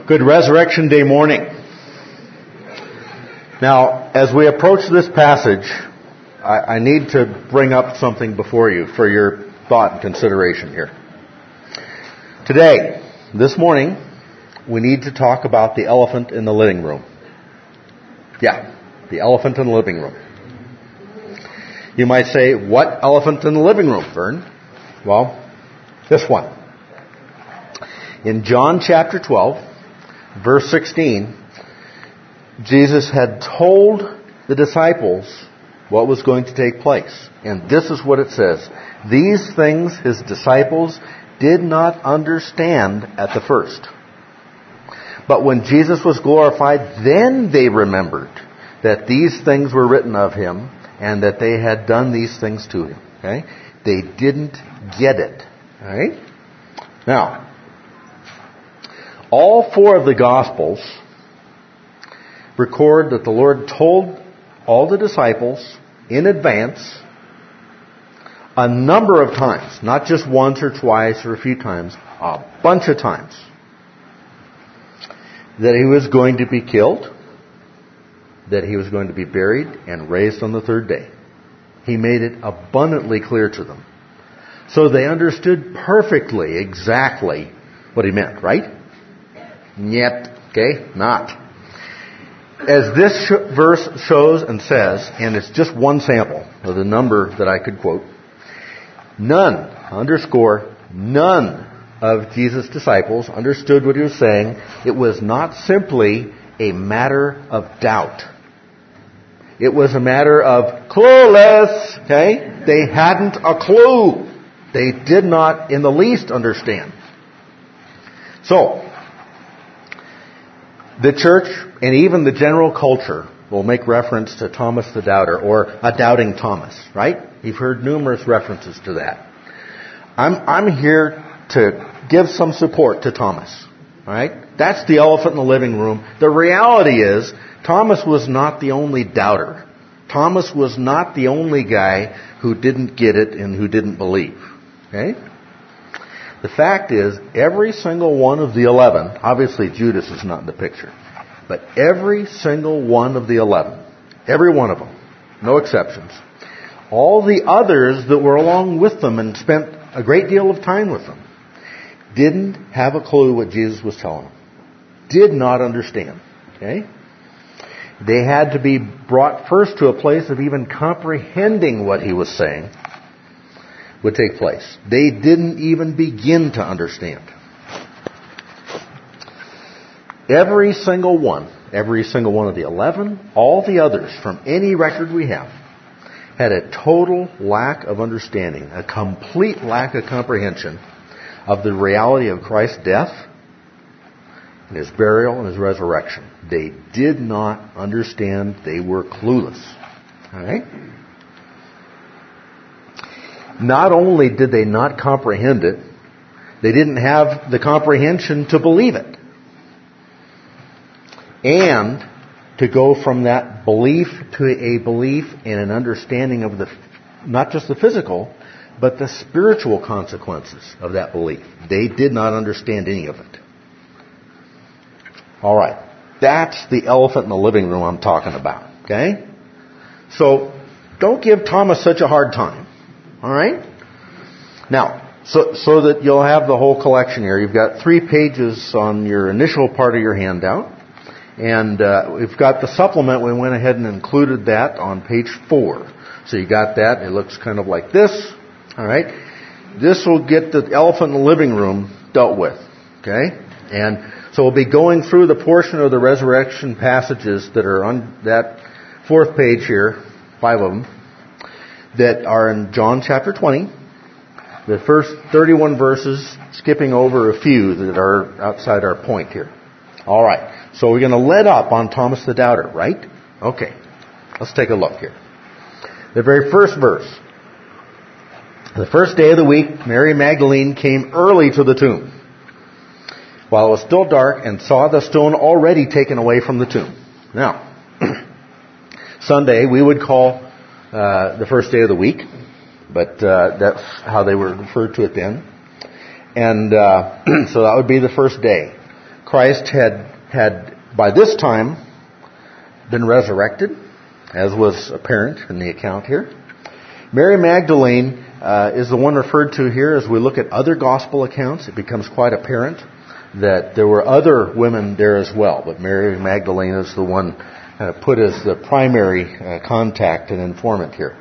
Good Resurrection Day morning. Now, as we approach this passage, I need to bring up something before you for your thought and consideration here. Today, this morning, we need to talk about the elephant in the living room. Yeah, the elephant in the living room. You might say, what elephant in the living room, Vern? Well, this one. In John chapter 12, verse 16, Jesus had told the disciples what was going to take place. And this is what it says. These things his disciples did not understand at the first. But when Jesus was glorified, then they remembered that these things were written of him and that they had done these things to him. Okay? They didn't get it. All right? Now, all four of the Gospels record that the Lord told all the disciples in advance a number of times, not just once or twice or a few times, a bunch of times, that he was going to be killed, that he was going to be buried and raised on the third day. He made it abundantly clear to them. So they understood perfectly exactly what he meant, right? Yet, okay, not. As this verse shows and says, and it's just one sample of the number that I could quote, none of Jesus' disciples understood what he was saying. It was not simply a matter of doubt. It was a matter of clueless, okay? They hadn't a clue. They did not in the least understand. So, the church and even the general culture will make reference to Thomas the Doubter or a doubting Thomas, right? You've heard numerous references to that. I'm here to give some support to Thomas, all right? That's the elephant in the living room. The reality is Thomas was not the only doubter. Thomas was not the only guy who didn't get it and who didn't believe, okay? The fact is, every single one of the 11, obviously Judas is not in the picture, but every single one of the 11, every one of them, no exceptions, all the others that were along with them and spent a great deal of time with them, didn't have a clue what Jesus was telling them. Did not understand, okay? They had to be brought first to a place of even comprehending what he was saying would take place. They didn't even begin to understand. Every single one of the 11, all the others from any record we have, had a total lack of understanding, a complete lack of comprehension of the reality of Christ's death and his burial and his resurrection. They did not understand. They were clueless. All right? Not only did they not comprehend it, they didn't have the comprehension to believe it. And to go from that belief to a belief and an understanding of not just the physical, but the spiritual consequences of that belief. They did not understand any of it. All right. That's the elephant in the living room I'm talking about. Okay? So, don't give Thomas such a hard time. All right? Now, so that you'll have the whole collection here, you've got 3 pages on your initial part of your handout. And we've got the supplement. We went ahead and included that on page 4. So you got that. It looks kind of like this. All right? This will get the elephant in the living room dealt with. Okay? And so we'll be going through the portion of the resurrection passages that are on that 4th page here, 5 of them, that are in John chapter 20, the first 31 verses, skipping over a few that are outside our point here. All right. So we're going to let up on Thomas the Doubter, right? Okay. Let's take a look here. The very first verse. The first day of the week, Mary Magdalene came early to the tomb, while it was still dark, and saw the stone already taken away from the tomb. Now, Sunday we would call the first day of the week, but that's how they were referred to it then. And so that would be the first day. Christ had by this time been resurrected, as was apparent in the account here. Mary Magdalene is the one referred to here. As we look at other gospel accounts, it becomes quite apparent that there were other women there as well, but Mary Magdalene is the one put as the primary contact and informant here.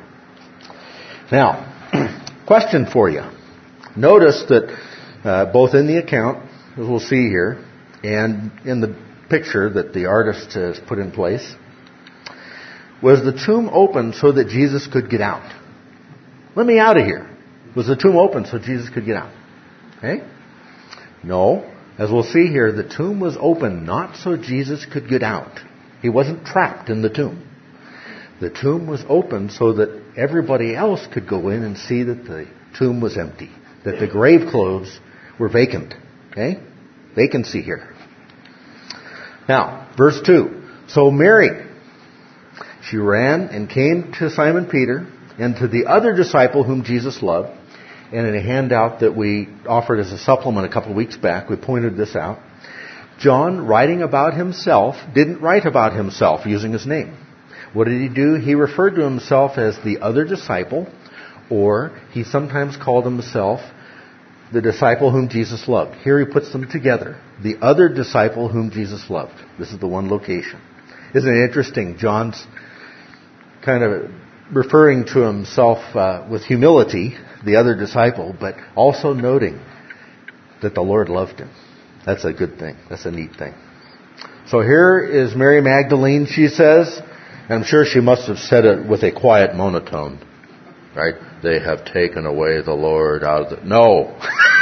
Now, question for you. Notice that both in the account, as we'll see here, and in the picture that the artist has put in place, was the tomb open so that Jesus could get out? Let me out of here. Was the tomb open so Jesus could get out? Okay? No. As we'll see here, the tomb was open not so Jesus could get out. He wasn't trapped in the tomb. The tomb was open so that everybody else could go in and see that the tomb was empty, that the grave clothes were vacant. Okay? Vacancy here. Now, verse 2. So Mary, she ran and came to Simon Peter and to the other disciple whom Jesus loved. And in a handout that we offered as a supplement a couple of weeks back, we pointed this out. John, writing about himself, didn't write about himself using his name. What did he do? He referred to himself as the other disciple, or he sometimes called himself the disciple whom Jesus loved. Here he puts them together. The other disciple whom Jesus loved. This is the one location. Isn't it interesting? John's kind of referring to himself with humility, the other disciple, but also noting that the Lord loved him. That's a good thing. That's a neat thing. So here is Mary Magdalene, she says, and I'm sure she must have said it with a quiet monotone, right? They have taken away the Lord out of the... No.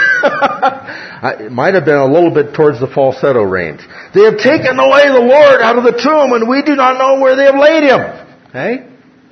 It might have been a little bit towards the falsetto range. They have taken away the Lord out of the tomb, and we do not know where they have laid him. Okay?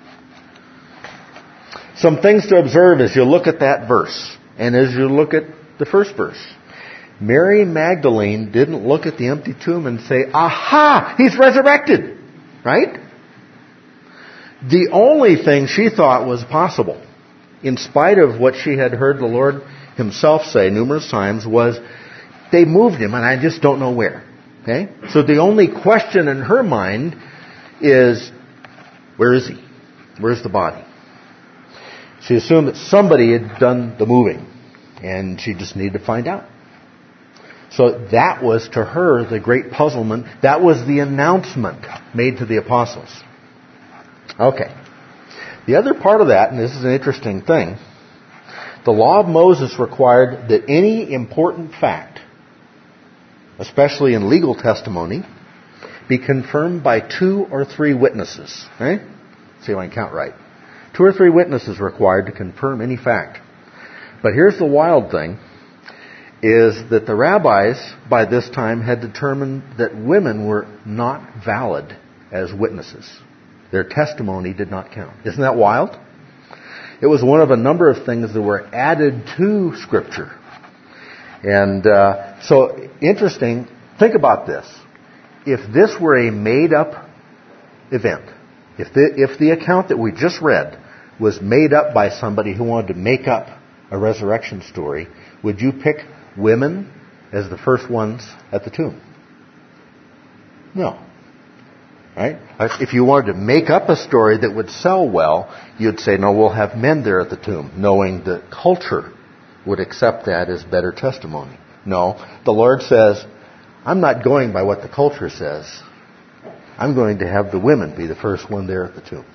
Some things to observe as you look at that verse, and as you look at the first verse. Mary Magdalene didn't look at the empty tomb and say, aha, he's resurrected. Right? The only thing she thought was possible, in spite of what she had heard the Lord himself say numerous times, was they moved him and I just don't know where. Okay? So the only question in her mind is, where is he? Where's the body? She assumed that somebody had done the moving, and she just needed to find out. So that was to her the great puzzlement. That was the announcement made to the apostles. Okay. The other part of that, and this is an interesting thing, the law of Moses required that any important fact, especially in legal testimony, be confirmed by 2 or 3 witnesses. Right? See if I can count right. 2 or 3 witnesses required to confirm any fact. But here's the wild thing, is that the rabbis by this time had determined that women were not valid as witnesses. Their testimony did not count. Isn't that wild? It was one of a number of things that were added to Scripture. And so, interesting, think about this. If this were a made-up event, if the account that we just read was made up by somebody who wanted to make up a resurrection story, would you pick women as the first ones at the tomb? No. Right? If you wanted to make up a story that would sell well, you'd say, no, we'll have men there at the tomb, knowing that culture would accept that as better testimony. No, the Lord says, I'm not going by what the culture says. I'm going to have the women be the first one there at the tomb.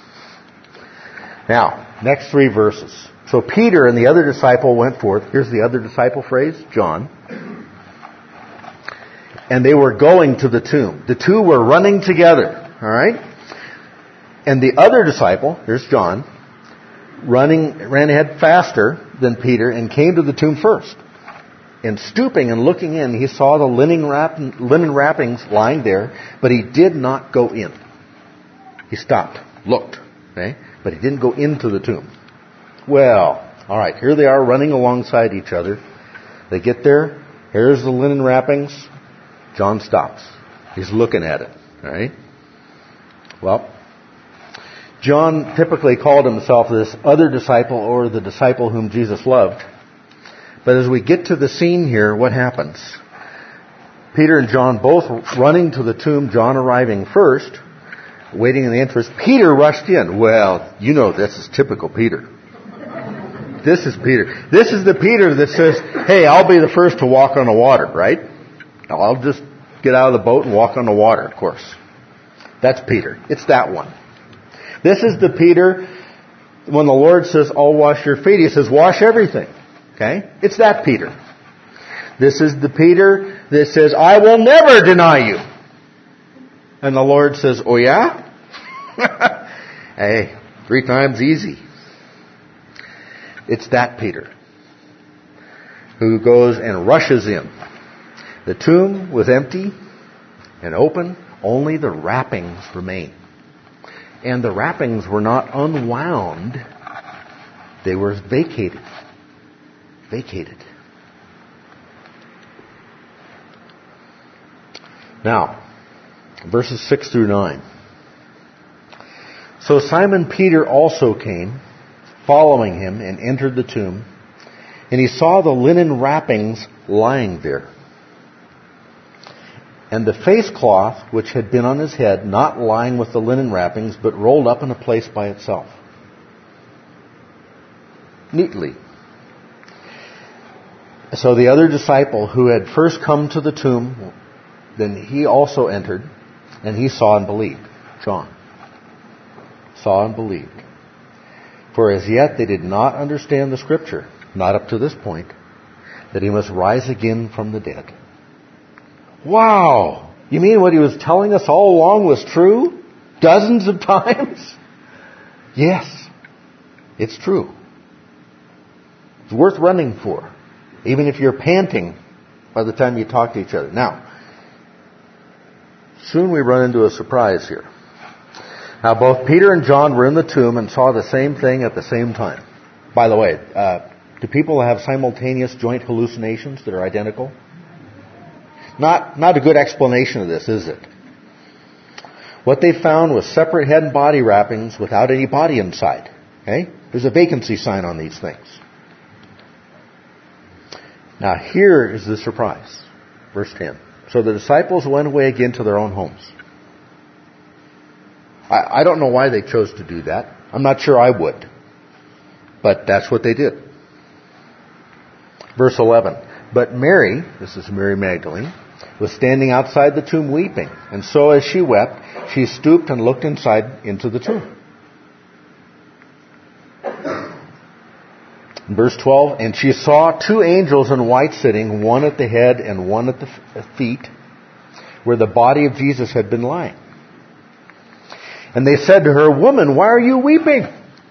Now, next 3 verses. So Peter and the other disciple went forth. Here's the other disciple phrase, John. And they were going to the tomb. The 2 were running together. All right? And the other disciple, here's John, ran ahead faster than Peter and came to the tomb first. And stooping and looking in, he saw the linen wrappings lying there, but he did not go in. He stopped, looked, okay? But he didn't go into the tomb. Well, all right, here they are running alongside each other. They get there. Here's the linen wrappings. John stops. He's looking at it, all right? Well, John typically called himself this other disciple or the disciple whom Jesus loved. But as we get to the scene here, what happens? Peter and John both running to the tomb, John arriving first, waiting in the entrance. Peter rushed in. Well, you know this is typical Peter. This is Peter. This is the Peter that says, hey, I'll be the first to walk on the water, right? I'll just get out of the boat and walk on the water, of course. That's Peter. It's that one. This is the Peter, when the Lord says, I'll wash your feet, he says, wash everything. Okay? It's that Peter. This is the Peter that says, I will never deny you. And the Lord says, oh yeah? Hey, 3 times easy. It's that Peter who goes and rushes in. The tomb was empty and open. Only the wrappings remain. And the wrappings were not unwound. They were vacated. Vacated. Now, verses 6 through 9. So Simon Peter also came, following him, and entered the tomb. And he saw the linen wrappings lying there, and the face cloth which had been on his head, not lying with the linen wrappings, but rolled up in a place by itself. Neatly. So the other disciple who had first come to the tomb, then he also entered, and he saw and believed. John. Saw and believed. For as yet they did not understand the Scripture, not up to this point, that he must rise again from the dead. Wow! You mean what he was telling us all along was true? Dozens of times? Yes. It's true. It's worth running for. Even if you're panting by the time you talk to each other. Now, soon we run into a surprise here. Now, both Peter and John were in the tomb and saw the same thing at the same time. By the way, do people have simultaneous joint hallucinations that are identical? Not a good explanation of this, is it? What they found was separate head and body wrappings without any body inside. Okay? There's a vacancy sign on these things. Now here is the surprise. Verse 10. So the disciples went away again to their own homes. I don't know why they chose to do that. I'm not sure I would. But that's what they did. Verse 11. But Mary, this is Mary Magdalene, was standing outside the tomb weeping. And so as she wept, she stooped and looked inside into the tomb. In verse 12, and she saw 2 angels in white sitting, one at the head and one at the feet, where the body of Jesus had been lying. And they said to her, Woman, why are you weeping?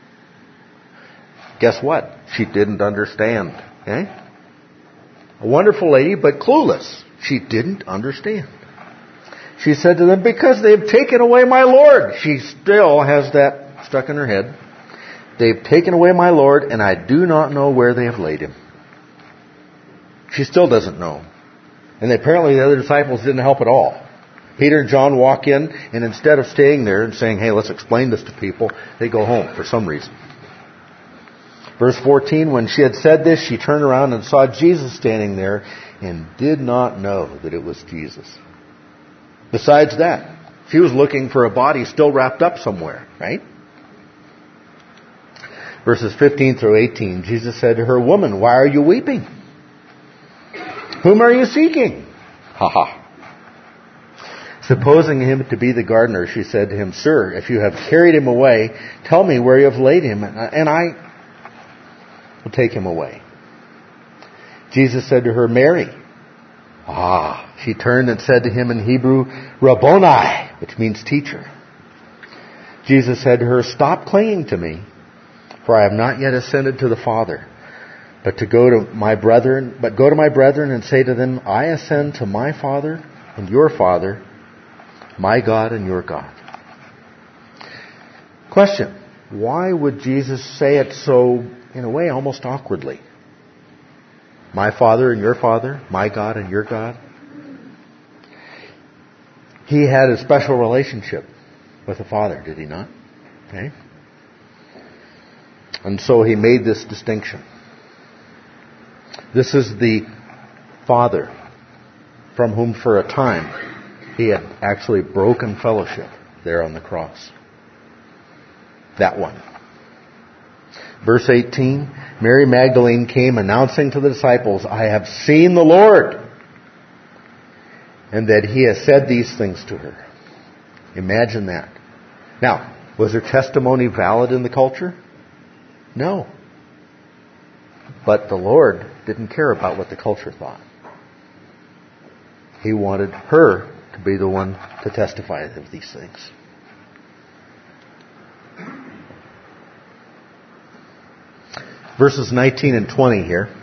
Guess what? She didn't understand. Okay? A wonderful lady, but clueless. She didn't understand. She said to them, Because they've taken away my Lord. She still has that stuck in her head. They've taken away my Lord, and I do not know where they have laid him. She still doesn't know. And apparently the other disciples didn't help at all. Peter and John walk in, and instead of staying there and saying, hey, let's explain this to people, they go home for some reason. Verse 14, when she had said this, she turned around and saw Jesus standing there and did not know that it was Jesus. Besides that, she was looking for a body still wrapped up somewhere, right? Verses 15 through 18, Jesus said to her, Woman, why are you weeping? Whom are you seeking? Ha ha. Supposing him to be the gardener, she said to him, Sir, if you have carried him away, tell me where you have laid him, and I will take him away. Jesus said to her, Mary. She turned and said to him in Hebrew, Rabboni, which means teacher. Jesus said to her, Stop clinging to me, for I have not yet ascended to the Father, but go to my brethren and say to them, I ascend to my Father and your Father, my God and your God. Question. Why would Jesus say it so, in a way, almost awkwardly? My Father and your Father, my God and your God. He had a special relationship with the Father, did he not? Okay. And so he made this distinction. This is the Father from whom for a time he had actually broken fellowship there on the cross. That one. Verse 18, Mary Magdalene came announcing to the disciples, I have seen the Lord, and that he has said these things to her. Imagine that. Now, was her testimony valid in the culture? No. But the Lord didn't care about what the culture thought. He wanted her to be the one to testify of these things. Verses 19 and 20 here.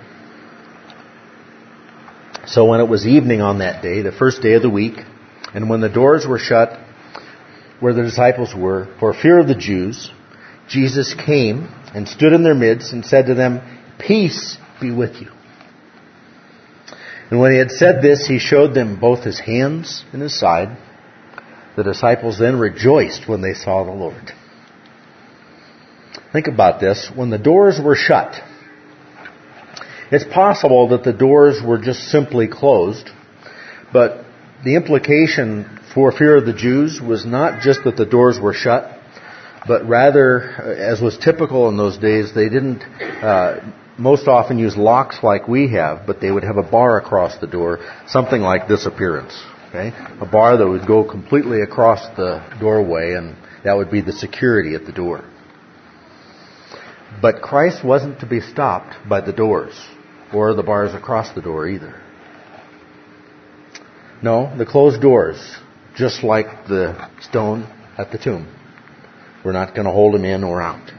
So when it was evening on that day, the first day of the week, and when the doors were shut where the disciples were, for fear of the Jews, Jesus came and stood in their midst and said to them, Peace be with you. And when he had said this, he showed them both his hands and his side. The disciples then rejoiced when they saw the Lord. Think about this. When the doors were shut, it's possible that the doors were just simply closed, but the implication for fear of the Jews was not just that the doors were shut, but rather, as was typical in those days, they didn't most often use locks like we have, but they would have a bar across the door, something like this appearance. Okay? A bar that would go completely across the doorway, and that would be the security at the door. But Christ wasn't to be stopped by the doors or the bars across the door either. No, the closed doors, just like the stone at the tomb, we're not going to hold him in or out.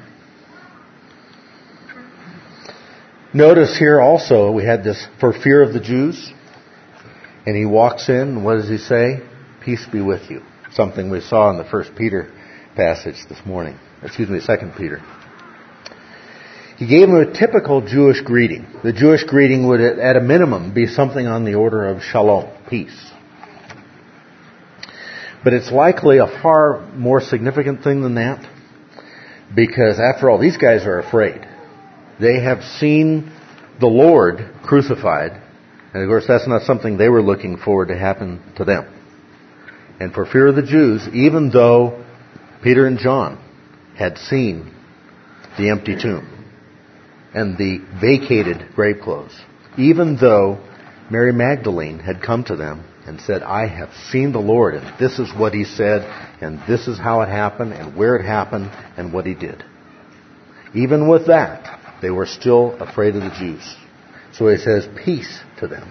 Notice here also we had this for fear of the Jews. And he walks in, and what does he say? Peace be with you. Something we saw in the 1 Peter passage this morning. 2 Peter. He gave him a typical Jewish greeting. The Jewish greeting would, at a minimum, be something on the order of shalom, peace. But it's likely a far more significant thing than that, because after all, these guys are afraid. They have seen the Lord crucified, and of course that's not something they were looking forward to happen to them. And for fear of the Jews, even though Peter and John had seen the empty tomb and the vacated grave clothes, even though Mary Magdalene had come to them and said, I have seen the Lord, and this is what he said, and this is how it happened, and where it happened, and what he did. Even with that, they were still afraid of the Jews. So he says, peace to them.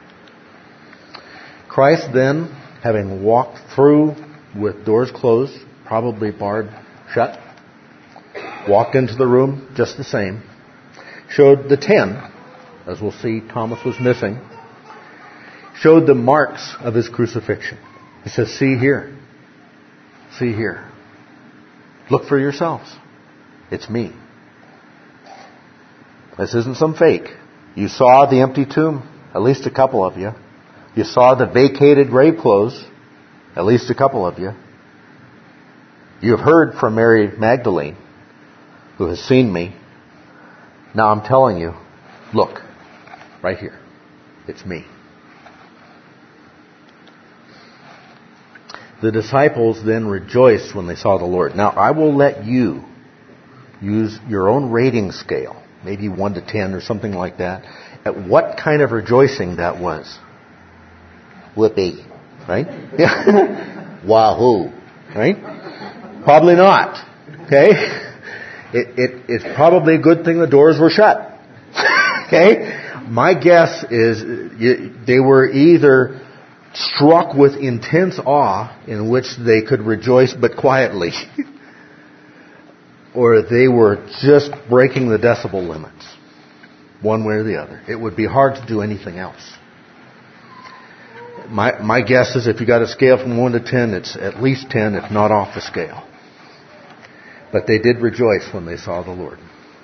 Christ then, having walked through with doors closed, probably barred shut, walked into the room just the same, showed the 10, as we'll see Thomas was missing, showed the marks of his crucifixion. He says, see here. See here. Look for yourselves. It's me. This isn't some fake. You saw the empty tomb, at least a couple of you. You saw the vacated grave clothes, at least a couple of you. You have heard from Mary Magdalene, who has seen me. Now I'm telling you, look, right here. It's me. The disciples then rejoiced when they saw the Lord. Now I will let you use your own rating scale, maybe 1 to 10 or something like that, at what kind of rejoicing that was. Whoopee, right? Yeah. Wahoo, right? Probably not. Okay? It's probably a good thing the doors were shut. Okay? My guess is they were either struck with intense awe in which they could rejoice but quietly, or they were just breaking the decibel limits, one way or the other. It would be hard to do anything else. My guess is if you got a scale from 1 to 10, it's at least 10, if not off the scale. But they did rejoice when they saw the Lord.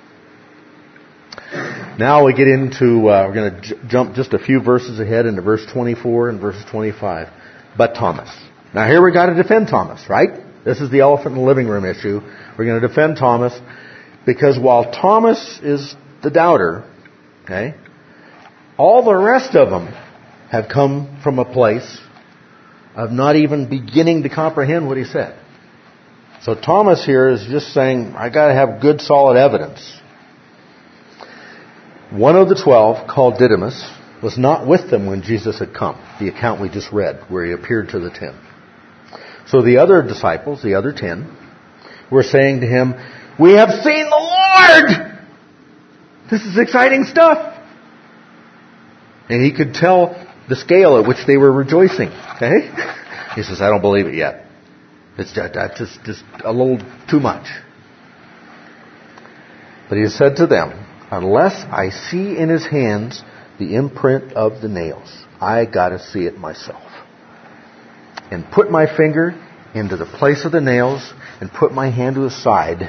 Now we get into, we're going to jump just a few verses ahead into verse 24 and verse 25. But Thomas. Now here we got to defend Thomas, right? This is the elephant in the living room issue. We're going to defend Thomas because while Thomas is the doubter, okay, all the rest of them have come from a place of not even beginning to comprehend what he said. So Thomas here is just saying, I got to have good, solid evidence. One of the 12, called Didymus, was not with them when Jesus had come. The account we just read, where he appeared to the 10. So the other disciples, the other 10, were saying to him, we have seen the Lord! This is exciting stuff. And he could tell the scale at which they were rejoicing. Okay? He says, I don't believe it yet. It's just a little too much. But he said to them, unless I see in his hands the imprint of the nails, I got to see it myself. And put my finger into the place of the nails and put my hand to his side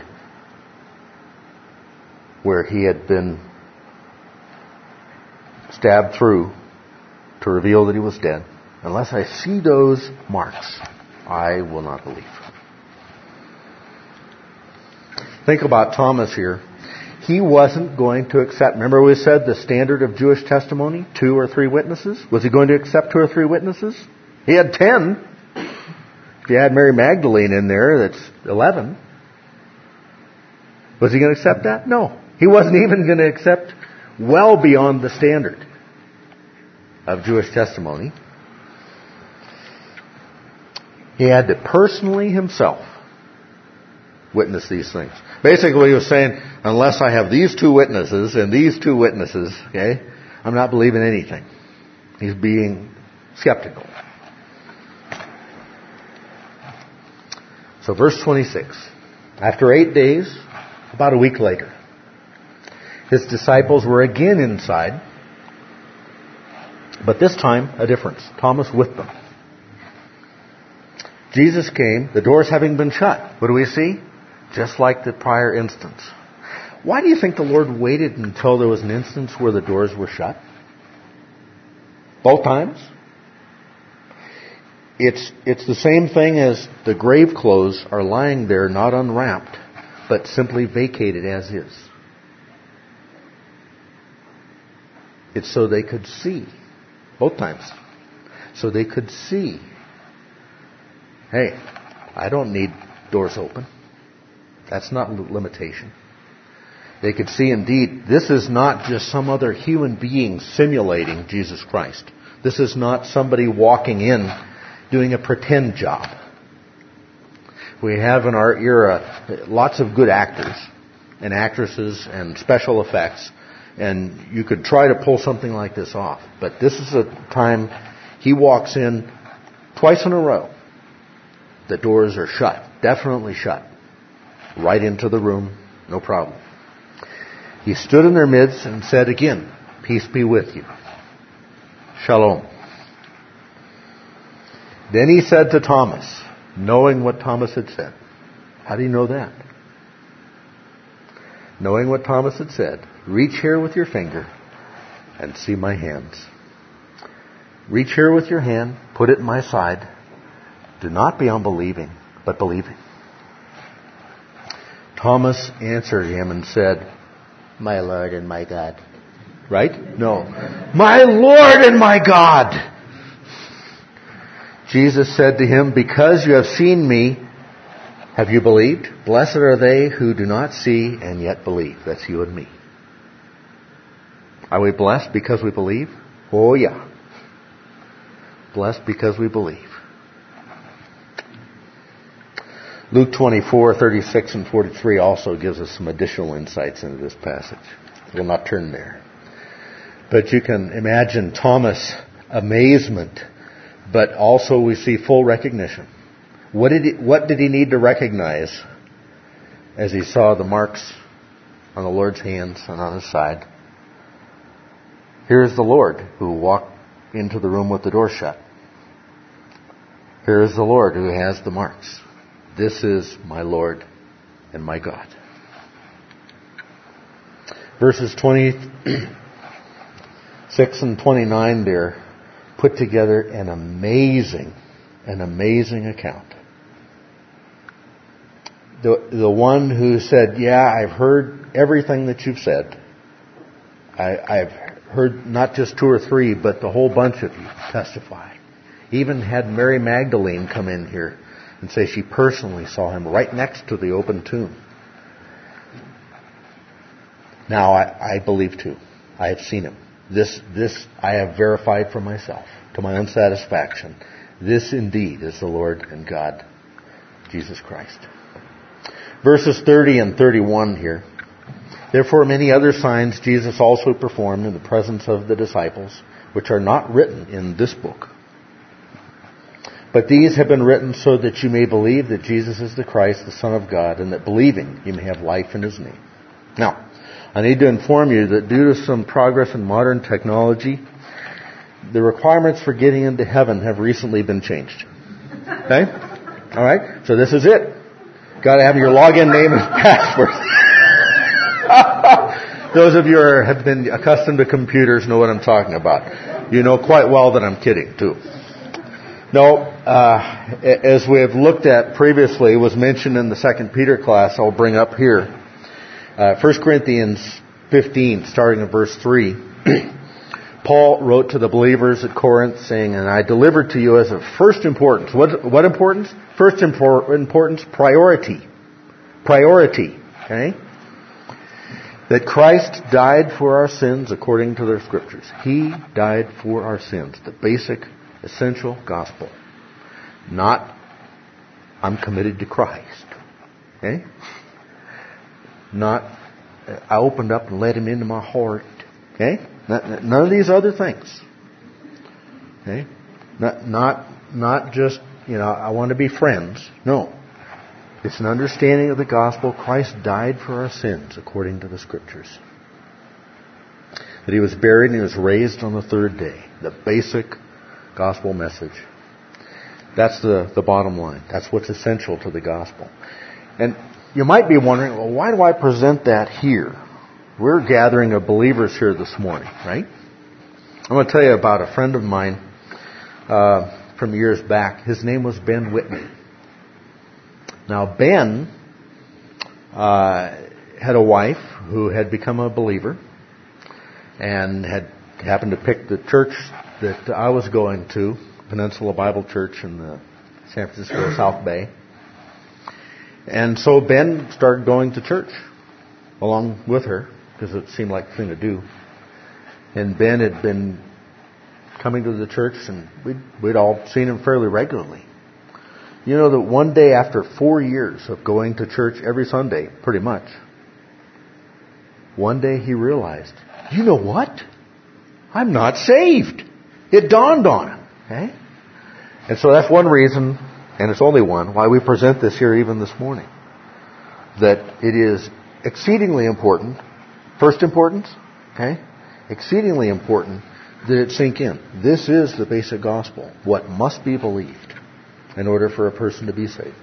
where he had been stabbed through to reveal that he was dead. Unless I see those marks, I will not believe. Think about Thomas here. He wasn't going to accept, remember we said the standard of Jewish testimony, 2 or 3 witnesses? Was he going to accept 2 or 3 witnesses? He had 10. If you add Mary Magdalene in there, that's 11. Was he going to accept that? No. He wasn't even going to accept well beyond the standard of Jewish testimony. He had to personally himself witness these things. Basically, he was saying, unless I have these 2 witnesses and these 2 witnesses, okay, I'm not believing anything. He's being skeptical. So verse 26. After 8 days, about a week later, his disciples were again inside, but this time a difference. Thomas with them. Jesus came, the doors having been shut. What do we see? Just like the prior instance. Why do you think the Lord waited until there was an instance where the doors were shut? Both times? It's the same thing as the grave clothes are lying there not unwrapped, but simply vacated as is. It's so they could see. Both times. So they could see. Hey, I don't need doors open. That's not limitation. They could see indeed, this is not just some other human being simulating Jesus Christ. This is not somebody walking in doing a pretend job. We have in our era lots of good actors and actresses and special effects, and you could try to pull something like this off. But this is a time he walks in twice in a row. The doors are shut, definitely shut. Right into the room, no problem. He stood in their midst and said again, peace be with you. Shalom. Then he said to Thomas, knowing what Thomas had said. How do you know that? Knowing what Thomas had said, reach here with your finger and see my hands. Reach here with your hand, put it in my side. Do not be unbelieving, but believing. Thomas answered him and said, my Lord and my God. Right? No. My Lord and my God. Jesus said to him, because you have seen me, have you believed? Blessed are they who do not see and yet believe. That's you and me. Are we blessed because we believe? Oh yeah. Blessed because we believe. Luke 24:36 and 43 also gives us some additional insights into this passage. We'll not turn there. But you can imagine Thomas' amazement, but also we see full recognition. What did he need to recognize as he saw the marks on the Lord's hands and on his side? Here's the Lord who walked into the room with the door shut. Here is the Lord who has the marks. This is my Lord and my God. Verses 26 and 29 there put together an amazing account. The one who said, yeah, I've heard everything that you've said. I've heard not just 2 or 3, but the whole bunch of you testify. Even had Mary Magdalene come in here and say she personally saw him right next to the open tomb. Now, I believe too. I have seen him. This I have verified for myself, to my unsatisfaction. This indeed is the Lord and God, Jesus Christ. Verses 30 and 31 here. Therefore many other signs Jesus also performed in the presence of the disciples, which are not written in this book. But these have been written so that you may believe that Jesus is the Christ, the Son of God, and that believing you may have life in His name. Now, I need to inform you that due to some progress in modern technology, the requirements for getting into heaven have recently been changed. Okay? Alright? So this is it. Got to have your login name and password. Those of you who have been accustomed to computers know what I'm talking about. You know quite well that I'm kidding, too. No, as we have looked at previously, was mentioned in the 2 Peter class, I'll bring up here. 1 Corinthians 15, starting in verse 3. Paul wrote to the believers at Corinth saying, and I delivered to you as of first importance. What importance? First importance, priority. Priority. Okay? That Christ died for our sins according to the Scriptures. He died for our sins. The basic, essential gospel. Not, I'm committed to Christ. Okay? Not, I opened up and let Him into my heart. Okay? None of these other things. Okay? Not just, I want to be friends. No. It's an understanding of the gospel. Christ died for our sins according to the Scriptures. That He was buried and He was raised on the third day. The basic gospel message. That's the bottom line. That's what's essential to the gospel. And you might be wondering, well, why do I present that here? We're gathering of believers here this morning, right? I'm going to tell you about a friend of mine from years back. His name was Ben Whitney. Now, Ben had a wife who had become a believer and had happened to pick the church that I was going to, Peninsula Bible Church in the San Francisco South Bay. And so Ben started going to church along with her because it seemed like the thing to do. And Ben had been coming to the church and we'd all seen him fairly regularly. You know that one day after 4 years of going to church every Sunday, pretty much, one day he realized, you know what? I'm not saved. It dawned on him. Okay? And so that's one reason, and it's only one, why we present this here even this morning. That it is exceedingly important, first importance, okay? Exceedingly important that it sink in. This is the basic gospel, what must be believed in order for a person to be saved.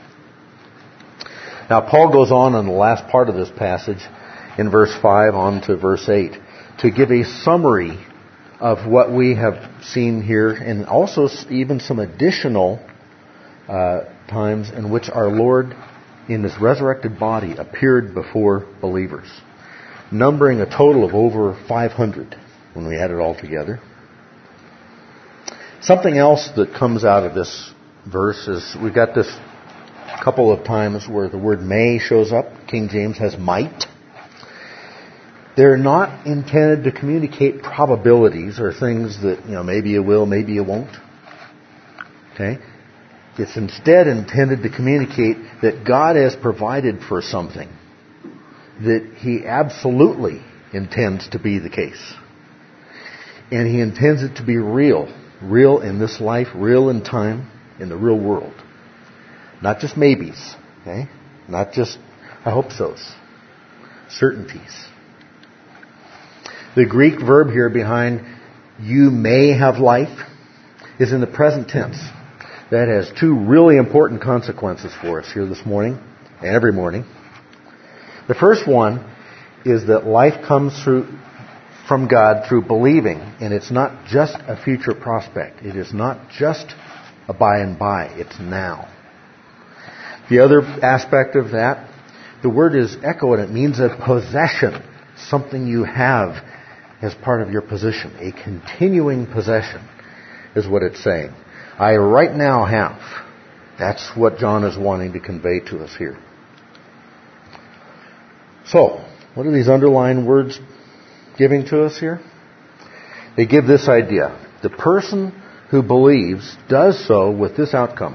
Now Paul goes on in the last part of this passage, in verse 5 on to verse 8, to give a summary of what we have seen here, and also even some additional times in which our Lord in His resurrected body appeared before believers, numbering a total of over 500 when we add it all together. Something else that comes out of this verse is we've got this couple of times where the word may shows up. King James has might. They're not intended to communicate probabilities or things that, maybe you will, maybe you won't. Okay? It's instead intended to communicate that God has provided for something that He absolutely intends to be the case. And He intends it to be real. Real in this life, real in time, in the real world. Not just maybes. Okay? Not just, I hope so's. Certainties. The Greek verb here behind you may have life is in the present tense. That has two really important consequences for us here this morning and every morning. The first one is that life comes from God through believing, and it's not just a future prospect. It is not just a by and by. It's now. The other aspect of that, the word is echo, and it means a possession, something you have as part of your position. A continuing possession is what it's saying. I right now have. That's what John is wanting to convey to us here. So, what are these underlined words giving to us here? They give this idea. The person who believes does so with this outcome.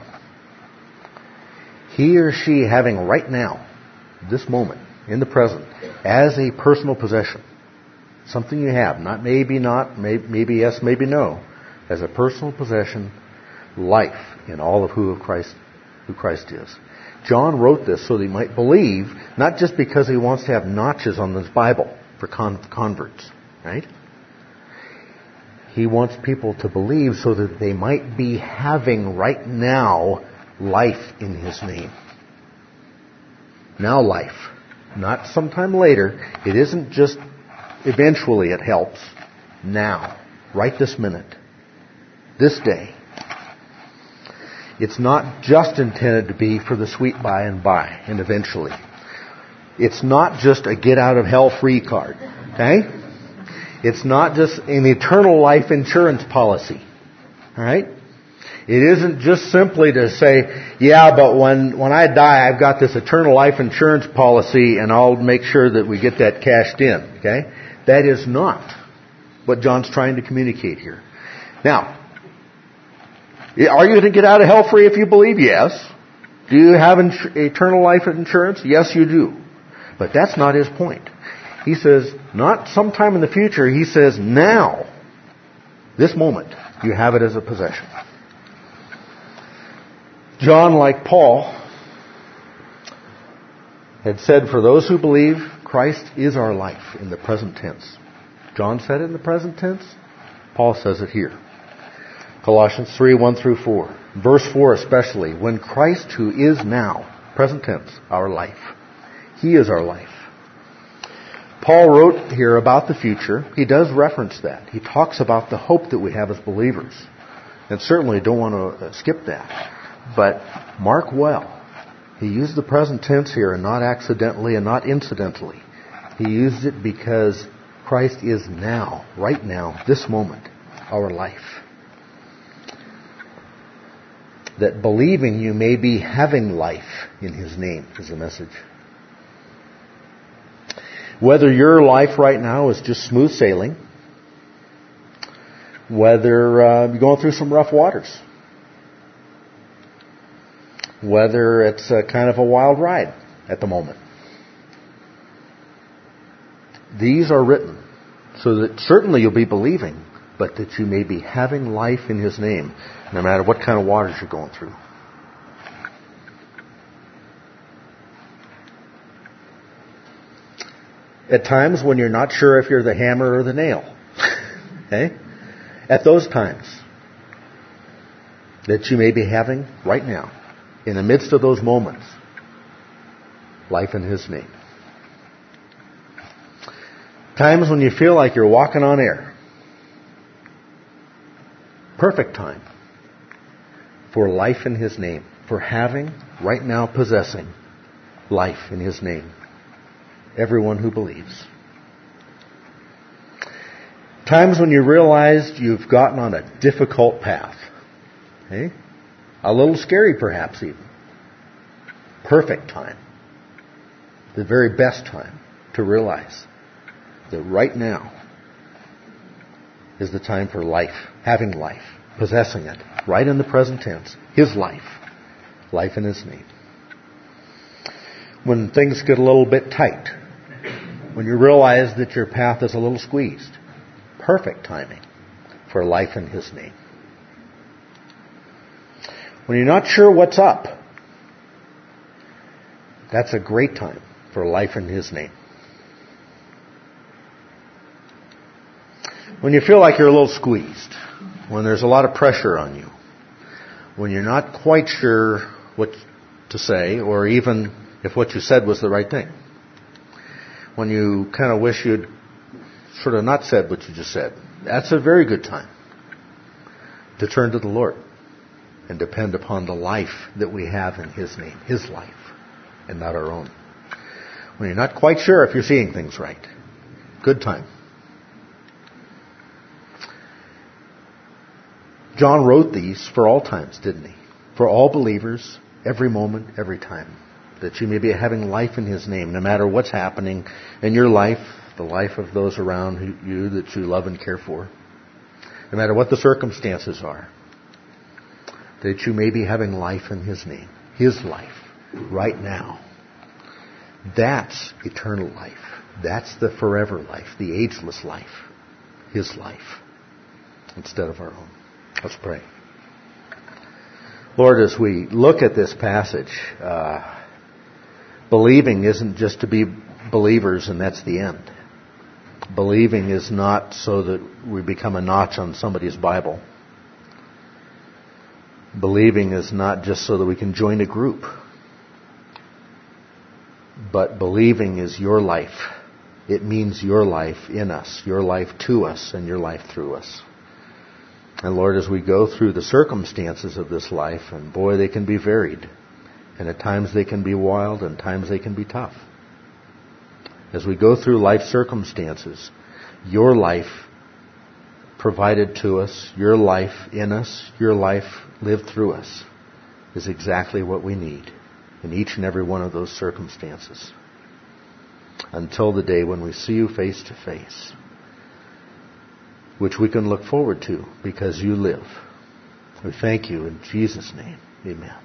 He or she having right now, this moment, in the present, as a personal possession. Something you have, not, maybe yes, maybe no. As a personal possession, life in all of who Christ is. John wrote this so that he might believe, not just because he wants to have notches on this Bible for converts, right? He wants people to believe so that they might be having right now life in His name. Now life. Not sometime later. It isn't just eventually it helps. Now. Right this minute. This day. It's not just intended to be for the sweet by and eventually. It's not just a get out of hell free card. Okay? It's not just an eternal life insurance policy. Alright? It isn't just simply to say, yeah, but when I die, I've got this eternal life insurance policy and I'll make sure that we get that cashed in. Okay? That is not what John's trying to communicate here. Now, are you going to get out of hell free if you believe? Yes. Do you have eternal life insurance? Yes, you do. But that's not his point. He says, not sometime in the future. He says, now, this moment, you have it as a possession. John, like Paul, had said, for those who believe, Christ is our life in the present tense. John said it in the present tense. Paul says it here. Colossians 3, 1 through 4. Verse 4 especially. When Christ, who is now, present tense, our life. He is our life. Paul wrote here about the future. He does reference that. He talks about the hope that we have as believers. And certainly don't want to skip that. But mark well, he used the present tense here and not accidentally and not incidentally. He used it because Christ is now, right now, this moment, our life. That believing you may be having life in His name is the message. Whether your life right now is just smooth sailing, whether you're going through some rough waters, whether it's kind of a wild ride at the moment. These are written so that certainly you'll be believing, but that you may be having life in His name, no matter what kind of waters you're going through. At times when you're not sure if you're the hammer or the nail. Okay? At those times that you may be having right now, in the midst of those moments, life in His name. Times when you feel like you're walking on air. Perfect time for life in His name. For having, right now possessing, life in His name. Everyone who believes. Times when you realized you've gotten on a difficult path. Okay? A little scary perhaps even. Perfect time. The very best time to realize that right now is the time for life, having life, possessing it, right in the present tense, His life, life in His name. When things get a little bit tight, when you realize that your path is a little squeezed, perfect timing for life in His name. When you're not sure what's up, that's a great time for life in His name. When you feel like you're a little squeezed, when there's a lot of pressure on you, when you're not quite sure what to say, or even if what you said was the right thing, when you kind of wish you'd sort of not said what you just said, that's a very good time to turn to the Lord and depend upon the life that we have in His name, His life, and not our own. When you're not quite sure if you're seeing things right, good time John wrote these for all times, didn't he? For all believers, every moment, every time. That you may be having life in His name, no matter what's happening in your life, the life of those around you that you love and care for. No matter what the circumstances are. That you may be having life in His name. His life. Right now. That's eternal life. That's the forever life. The ageless life. His life. Instead of our own. Let's pray. Lord, as we look at this passage, believing isn't just to be believers and that's the end. Believing is not so that we become a notch on somebody's Bible. Believing is not just so that we can join a group. But believing is your life. It means your life in us, your life to us, and your life through us. And Lord, as we go through the circumstances of this life, and boy, they can be varied. And at times they can be wild, and at times they can be tough. As we go through life circumstances, your life provided to us, your life in us, your life lived through us is exactly what we need in each and every one of those circumstances. Until the day when we see you face to face, which we can look forward to because you live. We thank you in Jesus' name. Amen.